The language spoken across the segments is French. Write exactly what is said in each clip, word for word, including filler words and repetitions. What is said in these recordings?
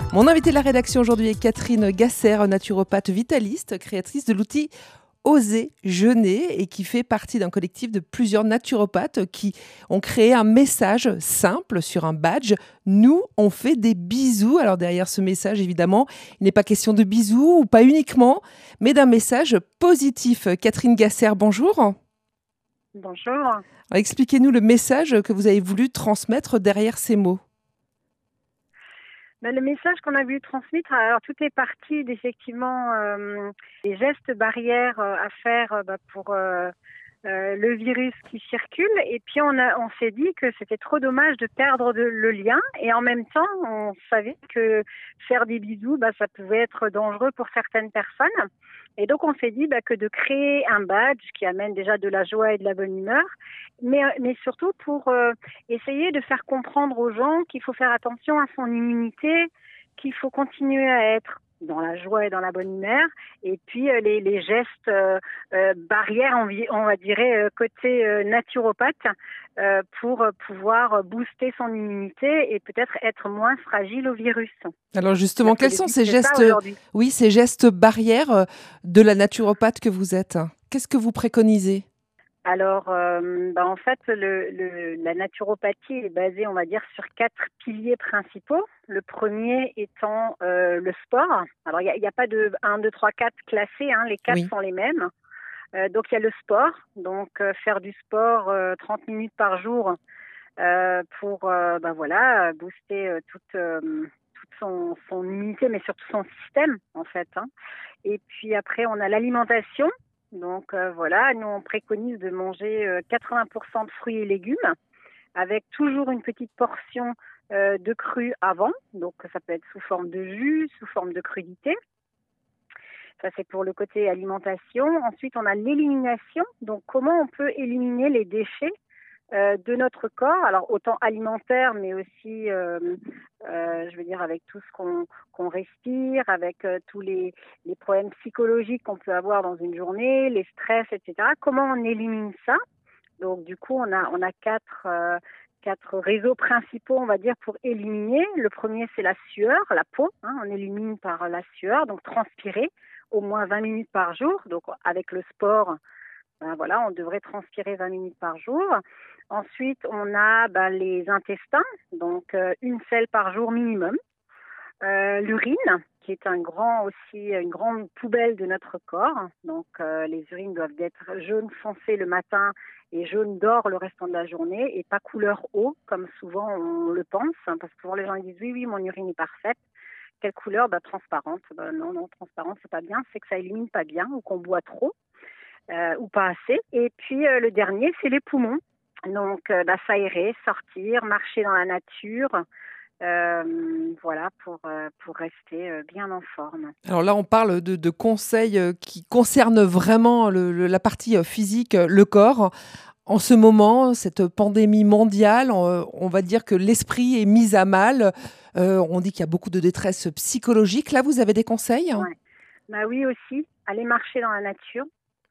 Mon invité de la rédaction aujourd'hui est Catherine Gasser, naturopathe vitaliste, créatrice de l'outil Oser jeûner et qui fait partie d'un collectif de plusieurs naturopathes qui ont créé un message simple sur un badge. Nous, on fait des bisous. Alors derrière ce message, évidemment, il n'est pas question de bisous ou pas uniquement, mais d'un message positif. Catherine Gasser, bonjour. Bonjour. Alors, expliquez-nous le message que vous avez voulu transmettre derrière ces mots. Ben, le message qu'on a voulu transmettre, alors tout est parti d'effectivement euh, des gestes barrières euh, à faire euh, bah, pour euh, euh, le virus qui circule. Et puis on, a, on s'est dit que c'était trop dommage de perdre de, le lien. Et en même temps, on savait que faire des bisous, bah, ça pouvait être dangereux pour certaines personnes. Et donc on s'est dit bah, que de créer un badge qui amène déjà de la joie et de la bonne humeur, mais, mais surtout pour euh, essayer de faire comprendre aux gens qu'il faut faire attention à son immunité, qu'il faut continuer à être dans la joie et dans la bonne humeur, et puis euh, les, les gestes euh, euh, barrières, on, on va dire euh, côté euh, naturopathe, euh, pour pouvoir booster son immunité et peut-être être moins fragile au virus. Alors justement, Parce quels que sont le but, ces c'est gestes, ça aujourd'hui. oui, ces gestes barrières de la naturopathe que vous êtes? Qu'est-ce que vous préconisez? Alors, euh, bah en fait, le, le, la naturopathie est basée, on va dire, sur quatre piliers principaux. Le premier étant euh, le sport. Alors, il n'y a, y a pas de un, deux, trois, quatre classés, hein, les quatre Oui. sont les mêmes. Euh, donc, il y a le sport, donc euh, faire du sport euh, trente minutes par jour euh, pour euh, bah, voilà, booster euh, toute, euh, toute son, son immunité, mais surtout son système, en fait. Hein. Et puis après, on a l'alimentation. Donc euh, voilà, nous on préconise de manger euh, quatre-vingts pour cent de fruits et légumes avec toujours une petite portion euh, de cru avant. Donc ça peut être sous forme de jus, sous forme de crudité. Ça c'est pour le côté alimentation. Ensuite on a l'élimination. Donc comment on peut éliminer les déchets Euh, de notre corps, alors autant alimentaire, mais aussi, euh, euh, je veux dire, avec tout ce qu'on, qu'on respire, avec euh, tous les, les problèmes psychologiques qu'on peut avoir dans une journée, les stress, et cetera. Comment on élimine ça? Donc, du coup, on a, on a quatre, euh, quatre réseaux principaux, on va dire, pour éliminer. Le premier, c'est la sueur, la peau. Hein, on élimine par la sueur, donc transpirer au moins vingt minutes par jour. Donc, avec le sport, ben voilà, on devrait transpirer vingt minutes par jour. Ensuite, on a ben, les intestins, donc euh, une selle par jour minimum. Euh, l'urine, qui est un grand aussi, une grande poubelle de notre corps. Donc, euh, les urines doivent être jaune foncé le matin et jaune d'or le restant de la journée et pas couleur eau, comme souvent on le pense. Hein, parce que souvent les gens ils disent oui, oui, mon urine est parfaite. Quelle couleur? Ben, transparente. Ben, non, non, transparente, c'est pas bien. C'est que ça élimine pas bien ou qu'on boit trop. Euh, ou pas assez. Et puis euh, le dernier, c'est les poumons. Donc, euh, bah, s'aérer, sortir, marcher dans la nature, euh, voilà, pour, euh, pour rester euh, bien en forme. Alors là, on parle de, de conseils qui concernent vraiment le, le, la partie physique, le corps. En ce moment, cette pandémie mondiale, on, on va dire que l'esprit est mis à mal. Euh, on dit qu'il y a beaucoup de détresse psychologique. Là, vous avez des conseils? Ouais. Bah oui aussi, aller marcher dans la nature.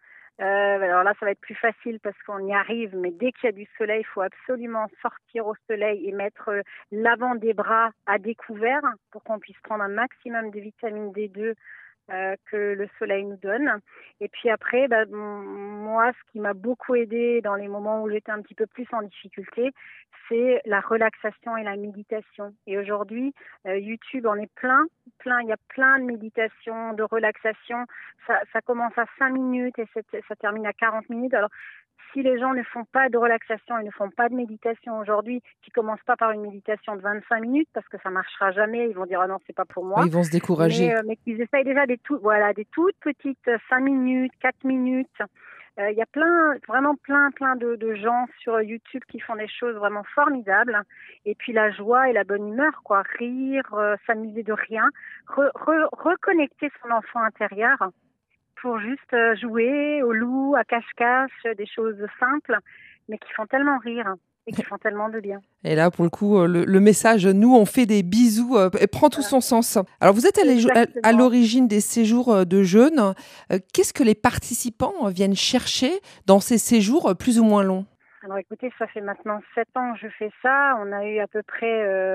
Euh, alors là, ça va être plus facile parce qu'on y arrive, mais dès qu'il y a du soleil, il faut absolument sortir au soleil et mettre l'avant des bras à découvert pour qu'on puisse prendre un maximum de vitamine D deux euh, que le soleil nous donne. Et puis après, bah, moi, ce qui m'a beaucoup aidé dans les moments où j'étais un petit peu plus en difficulté, c'est la relaxation et la méditation. Et aujourd'hui, euh, YouTube en est plein, plein. Il y a plein de méditations, de relaxation. Ça, ça commence à cinq minutes et ça termine à quarante minutes. Alors, si les gens ne font pas de relaxation et ne font pas de méditation aujourd'hui, qui commencent pas par une méditation de vingt-cinq minutes parce que ça marchera jamais, ils vont dire ah non c'est pas pour moi. Ils vont se décourager. Mais, euh, mais qu'ils essayent déjà des tout, voilà, des toutes petites cinq minutes, quatre minutes. Il euh, y a plein, vraiment plein, plein de, de gens sur YouTube qui font des choses vraiment formidables. Et puis la joie et la bonne humeur, quoi, rire, euh, s'amuser de rien, re, re, reconnecter son enfant intérieur pour juste jouer au loup, à cache-cache, des choses simples, mais qui font tellement rire et qui font tellement de bien. Et là, pour le coup, le, le message, nous, on fait des bisous, euh, prend tout son sens. Alors, vous êtes à, à l'origine des séjours de jeûne. Euh, qu'est-ce que les participants viennent chercher dans ces séjours plus ou moins longs? Alors écoutez, ça fait maintenant sept ans que je fais ça. On a eu à peu près... Euh,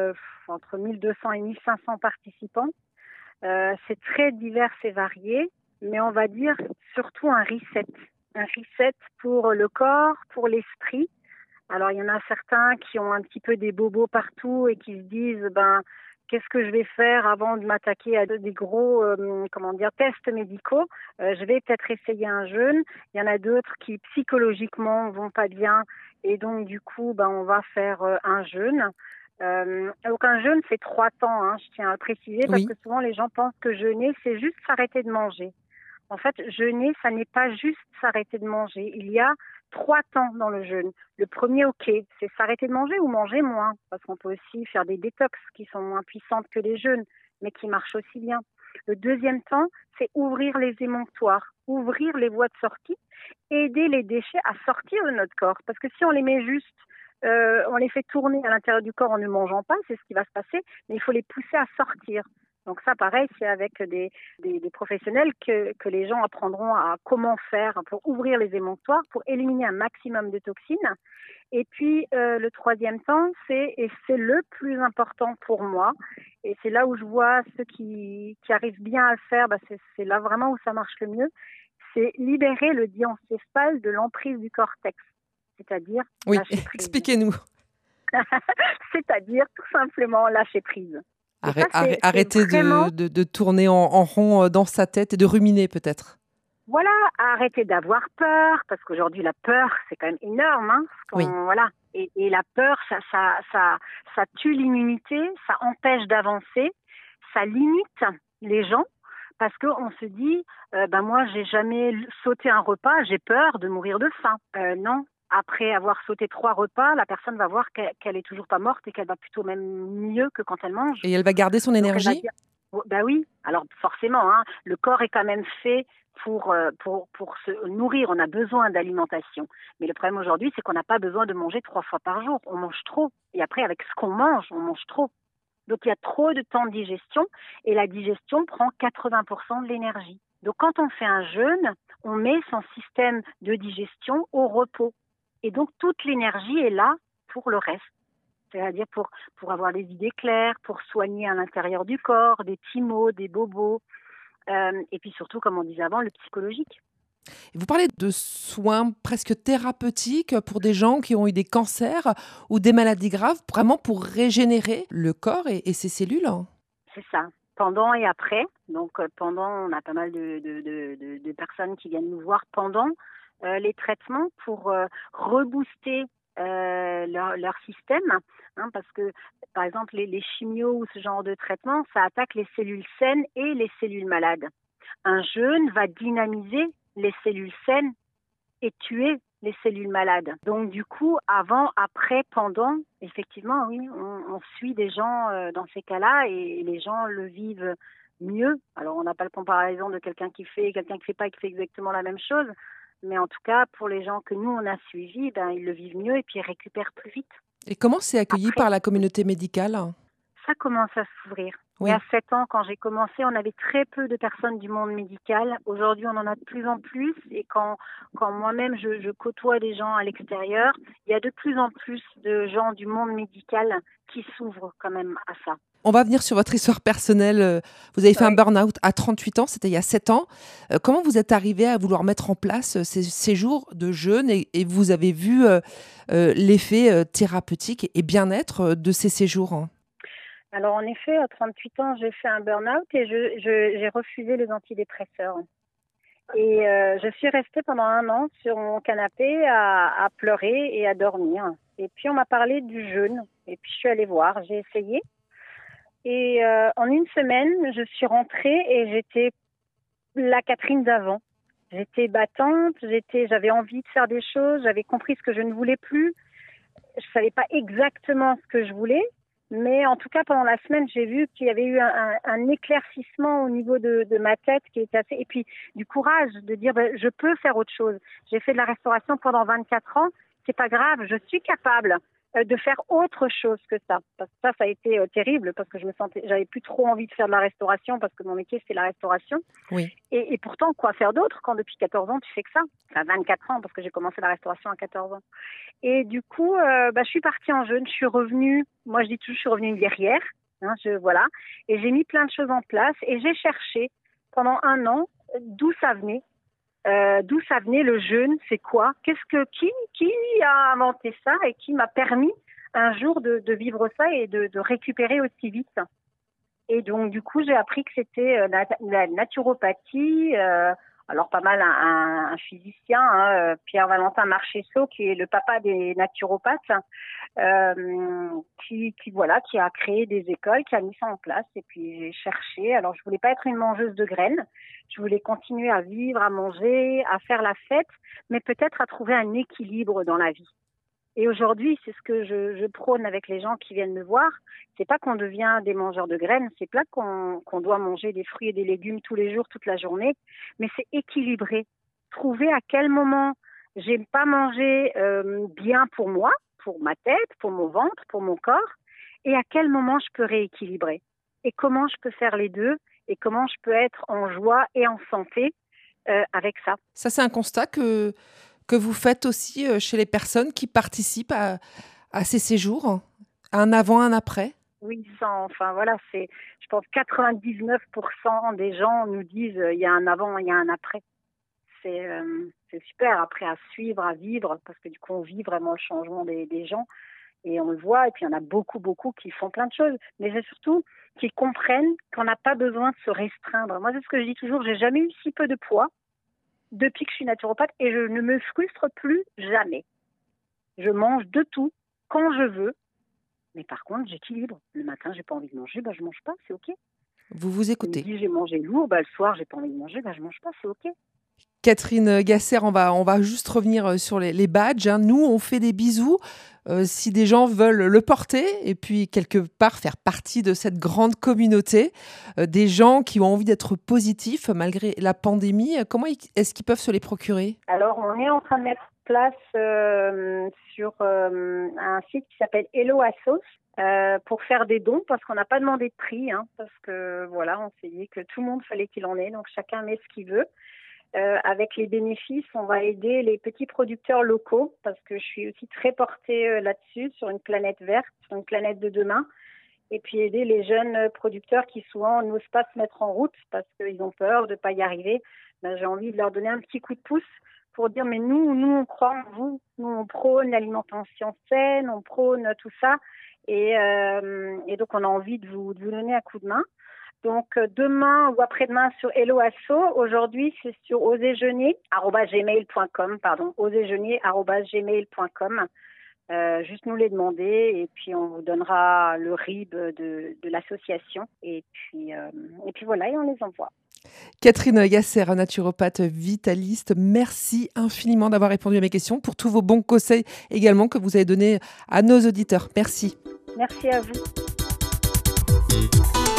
entre mille deux cents et mille cinq cents participants. Euh, c'est très divers et varié, mais on va dire surtout un reset. Un reset pour le corps, pour l'esprit. Alors, il y en a certains qui ont un petit peu des bobos partout et qui se disent, ben, qu'est-ce que je vais faire avant de m'attaquer à des gros, euh, comment dire, tests médicaux. Euh, je vais peut-être essayer un jeûne. Il y en a d'autres qui psychologiquement vont pas bien et donc du coup, ben, on va faire euh, un jeûne. Euh, donc un jeûne, c'est trois temps, hein, je tiens à le préciser, parce Oui. que souvent les gens pensent que jeûner, c'est juste s'arrêter de manger. En fait, jeûner, ça n'est pas juste s'arrêter de manger. Il y a trois temps dans le jeûne. Le premier, ok, c'est s'arrêter de manger ou manger moins, parce qu'on peut aussi faire des détox qui sont moins puissantes que les jeûnes, mais qui marchent aussi bien. Le deuxième temps, c'est ouvrir les émonctoires, ouvrir les voies de sortie, aider les déchets à sortir de notre corps. Parce que si on les met juste, euh, on les fait tourner à l'intérieur du corps en ne mangeant pas, c'est ce qui va se passer, mais il faut les pousser à sortir. Donc ça, pareil, c'est avec des, des, des professionnels que, que les gens apprendront à comment faire pour ouvrir les émonctoires, pour éliminer un maximum de toxines. Et puis, euh, le troisième temps, c'est, et c'est le plus important pour moi, et c'est là où je vois ceux qui, qui arrivent bien à le faire, bah c'est, c'est là vraiment où ça marche le mieux, c'est libérer le diencéphale de l'emprise du cortex, c'est-à-dire Oui, lâcher prise. expliquez-nous. C'est-à-dire tout simplement lâcher prise. Arrête, ça, c'est, arrêter c'est vraiment... de, de, de tourner en, en rond dans sa tête et de ruminer peut-être. Voilà, arrêter d'avoir peur, parce qu'aujourd'hui la peur c'est quand même énorme, hein, oui. voilà. Et, et la peur, ça, ça, ça, ça tue l'immunité, ça empêche d'avancer, ça limite les gens, parce qu'on se dit, euh, ben moi j'ai jamais sauté un repas, j'ai peur de mourir de faim. Euh, non. Après avoir sauté trois repas, la personne va voir qu'elle, qu'elle est toujours pas morte et qu'elle va plutôt même mieux que quand elle mange. Et elle va garder son énergie. dire, oh, ben oui, alors forcément, hein, le corps est quand même fait pour, pour, pour se nourrir, on a besoin d'alimentation. Mais le problème aujourd'hui, c'est qu'on n'a pas besoin de manger trois fois par jour, on mange trop. Et après, avec ce qu'on mange, on mange trop. Donc il y a trop de temps de digestion et la digestion prend quatre-vingts pour cent de l'énergie. Donc quand on fait un jeûne, on met son système de digestion au repos. Et donc, toute l'énergie est là pour le reste. C'est-à-dire pour, pour avoir des idées claires, pour soigner à l'intérieur du corps, des thymus, des bobos. Euh, et puis surtout, comme on disait avant, le psychologique. Vous parlez de soins presque thérapeutiques pour des gens qui ont eu des cancers ou des maladies graves, vraiment pour régénérer le corps et, et ses cellules. C'est ça. Pendant et après. Donc, pendant, on a pas mal de, de, de, de, de personnes qui viennent nous voir pendant Euh, les traitements pour euh, rebooster euh, leur, leur système, hein, parce que par exemple les, les chimios ou ce genre de traitement, ça attaque les cellules saines et les cellules malades. Un jeûne va dynamiser les cellules saines et tuer les cellules malades. Donc du coup, avant, après, pendant, effectivement, oui, on, on suit des gens euh, dans ces cas-là et les gens le vivent mieux. Alors on n'a pas le comparaison de quelqu'un qui fait et quelqu'un qui ne fait pas, qui fait exactement la même chose. Mais en tout cas, pour les gens que nous, on a suivis, ben, ils le vivent mieux et puis ils récupèrent plus vite. Et comment c'est accueilli Après, par la communauté médicale ? Ça commence à s'ouvrir. Oui. Il y a sept ans, quand j'ai commencé, on avait très peu de personnes du monde médical. Aujourd'hui, on en a de plus en plus. Et quand, quand moi-même, je, je côtoie des gens à l'extérieur, il y a de plus en plus de gens du monde médical qui s'ouvrent quand même à ça. On va venir sur votre histoire personnelle. Vous avez fait oui. un burn-out à trente-huit ans, c'était il y a sept ans. Comment vous êtes arrivé à vouloir mettre en place ces, ces jours de jeûne et, et vous avez vu euh, euh, l'effet euh, thérapeutique et bien-être de ces séjours ? Alors en effet, à trente-huit ans, j'ai fait un burn-out et je, je, j'ai refusé les antidépresseurs. Et euh, je suis restée pendant un an sur mon canapé à, à pleurer et à dormir. Et puis on m'a parlé du jeûne. Et puis je suis allée voir, j'ai essayé. Et euh, en une semaine, je suis rentrée et j'étais la Catherine d'avant. J'étais battante, j'étais, j'avais envie de faire des choses, j'avais compris ce que je ne voulais plus. Je savais pas exactement ce que je voulais, mais en tout cas pendant la semaine, j'ai vu qu'il y avait eu un, un, un éclaircissement au niveau de, de ma tête qui était assez, et puis du courage de dire ben, je peux faire autre chose. J'ai fait de la restauration pendant vingt-quatre ans, c'est pas grave, je suis capable. euh, de faire autre chose que ça. Parce que ça, ça a été euh, terrible parce que je me sentais, j'avais plus trop envie de faire de la restauration parce que mon métier c'est la restauration. Oui. Et, et pourtant, quoi faire d'autre quand depuis quatorze ans tu fais que ça? Enfin, vingt-quatre ans parce que j'ai commencé la restauration à quatorze ans. Et du coup, euh, bah, je suis partie en jeûne, je suis revenue. Moi, je dis toujours, je suis revenue une guerrière. Hein, je, voilà. Et j'ai mis plein de choses en place et j'ai cherché pendant un an d'où ça venait. Euh, d'où ça venait le jeûne, c'est quoi? Qu'est-ce que qui qui a inventé ça et qui m'a permis un jour de, de vivre ça et de, de récupérer aussi vite. Et donc du coup j'ai appris que c'était euh, la, la naturopathie. Euh, alors pas mal un, un, un physicien, hein, Pierre-Valentin Marchessault, qui est le papa des naturopathes, euh, qui, qui voilà, qui a créé des écoles, qui a mis ça en place. Et puis j'ai cherché. Alors je voulais pas être une mangeuse de graines. Je voulais continuer à vivre, à manger, à faire la fête, mais peut-être à trouver un équilibre dans la vie. Et aujourd'hui, c'est ce que je, je prône avec les gens qui viennent me voir. C'est pas qu'on devient des mangeurs de graines, c'est pas qu'on, qu'on doit manger des fruits et des légumes tous les jours, toute la journée, mais c'est équilibrer. Trouver à quel moment j'aime pas manger euh, bien pour moi, pour ma tête, pour mon ventre, pour mon corps, et à quel moment je peux rééquilibrer. Et comment je peux faire les deux, et comment je peux être en joie et en santé euh, avec ça. Ça, c'est un constat que... que vous faites aussi chez les personnes qui participent à, à ces séjours, un avant, un après? Oui, sans, enfin voilà, c'est, je pense quatre-vingt-dix-neuf pour cent des gens nous disent il y a un avant, il y a un après. C'est, euh, c'est super après à suivre, à vivre, parce que du coup on vit vraiment le changement des, des gens et on le voit. Et puis il y en a beaucoup, beaucoup qui font plein de choses, mais c'est surtout qu'ils comprennent qu'on n'a pas besoin de se restreindre. Moi, c'est ce que je dis toujours, j'ai jamais eu si peu de poids depuis que je suis naturopathe et je ne me frustre plus jamais. Je mange de tout quand je veux, mais par contre j'équilibre. Le matin j'ai pas envie de manger, bah je mange pas, c'est ok. Vous vous écoutez. Le midi j'ai mangé lourd, bah le soir j'ai pas envie de manger, bah je mange pas, c'est ok. Catherine Gasser, on va, on va juste revenir sur les, les badges. Hein. Nous, on fait des bisous euh, si des gens veulent le porter et puis quelque part faire partie de cette grande communauté, euh, des gens qui ont envie d'être positifs malgré la pandémie. Comment est-ce qu'ils peuvent se les procurer? Alors, on est en train de mettre en place euh, sur euh, un site qui s'appelle Hello Assos euh, pour faire des dons parce qu'on n'a pas demandé de prix, hein, parce que voilà, on s'est dit que tout le monde fallait qu'il en ait, donc chacun met ce qu'il veut. Euh, avec les bénéfices, on va aider les petits producteurs locaux parce que je suis aussi très portée euh, là-dessus, sur une planète verte, sur une planète de demain. Et puis aider les jeunes producteurs qui souvent n'osent pas se mettre en route parce qu'ils ont peur de ne pas y arriver. Ben, j'ai envie de leur donner un petit coup de pouce pour dire mais nous, nous on croit en vous, nous on prône l'alimentation saine, on prône tout ça. Et, euh, et donc on a envie de vous, de vous donner un coup de main. Donc demain ou après-demain sur Hello Asso, aujourd'hui c'est sur oser jeûner arobase gmail point com, pardon, oser jeûner arobase gmail point com. Euh, juste nous les demander et puis on vous donnera le R I B de, de l'association et puis, euh, et puis voilà, et on les envoie. Catherine Gasser, naturopathe vitaliste, merci infiniment d'avoir répondu à mes questions, pour tous vos bons conseils également que vous avez donnés à nos auditeurs. Merci. Merci à vous.